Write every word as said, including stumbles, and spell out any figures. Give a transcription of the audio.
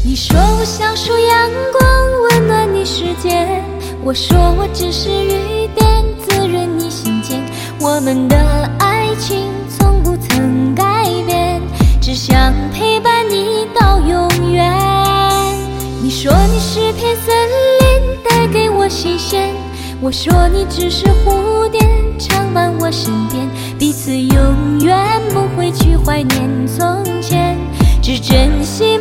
你说我像束阳光，温暖你世界，我说我只是雨点，滋润你心间。我们的爱情从不曾改变，只想陪伴你到永远。你说你是片森林，带给我新鲜，我说你只是蝴蝶，常伴我身边。彼此永远不会去怀念从前，只珍惜